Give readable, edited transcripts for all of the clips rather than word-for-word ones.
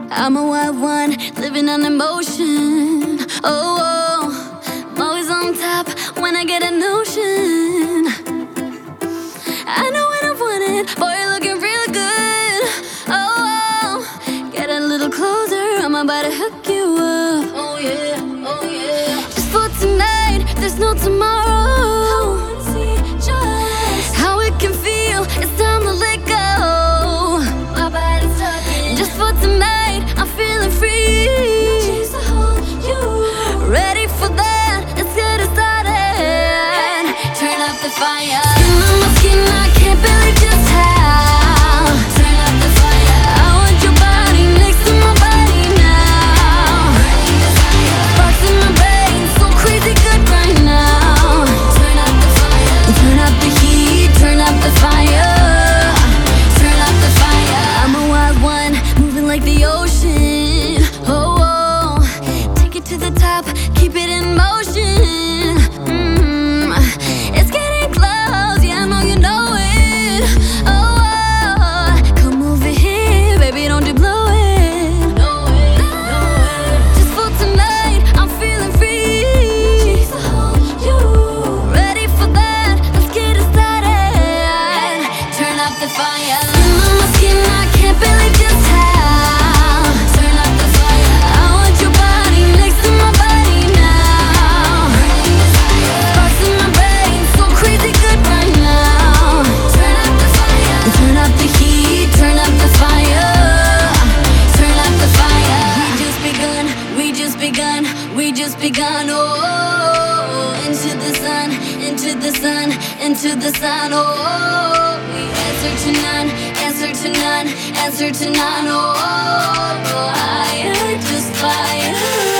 I'm a wild one, living on emotion. Oh, I'm always on top when I get a notion. I know when I want it, boy, you're looking real good. Oh, get a little closer, I'm about to hook you up. Oh yeah, oh yeah. Just for tonight, there's no tomorrow. I wanna see just how it can feel, it's time to let go. My body's talking. Just for tonight, I'm feeling free. No chains to hold you. Ready for that? Let's get it started. Turn up the fire. Skin on my skin, I can't believe just how. Turn up the fire. I want your body next to my body now. Sparks in my brain, so crazy good right now. Turn up the fire. Turn up the heat, turn up the fire. Turn up the fire. I'm a wild one, moving like the ocean. Oh, oh. Take it to the top, keep it in motion. It's getting close, yeah, I know you know it. Oh, oh. Come over here, baby, don't you blow it. No way, no way. Just for tonight, I'm feeling free. No chains to hold you. Ready for that? Let's get it started. Turn up the fire. Skin on my skin, I can't believe just how. Turn up the fire. I want your body next to my body now. Sparks in my brain, so crazy good right now. Turn up the fire. Turn up the heat, turn up the fire. Turn up the fire. We just begun, we just begun, we just begun. Oh, into the sun, into the sun, into the sun. Oh, we answer to none, answer to none, answer to none. Oh, higher, just fire.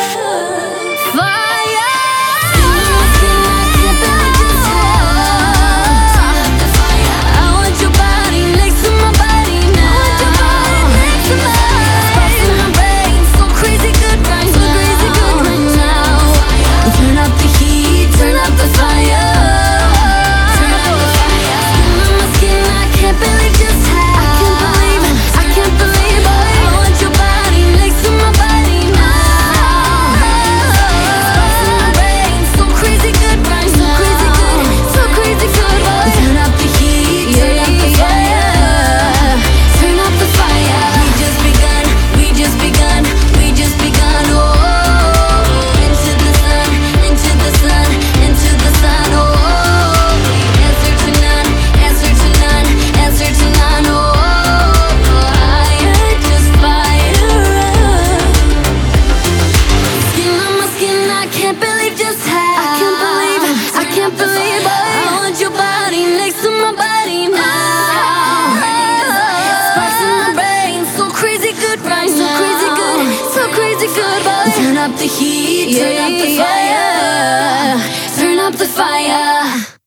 Fire. Skin on my skin, I can't believe just how. Turn up the fire. I want your body next to my body now. Sparks in my brain, so crazy good right now. So crazy good right now. Turn up the heat, turn up the fire. Turn up the fire. Skin on my skin, I can't believe just how. I can't believe it. I want your body next to my body now. Sparks in my brain, so crazy good right now. So crazy good. Turn up the heat, turn up the fire. Turn up the fire. We just begun, we just begun, we just begun. Oh, into the sun, into the sun, into the sun. Oh, answer to none, answer to none, answer to none. Oh, higher, just fire. Skin on my skin, I can't believe just how. I can't believe it. I want your body next to my body now. Sparks in my brain, so crazy good right now. So crazy good, boy. Turn up the heat, turn up the fire. Turn up the fire.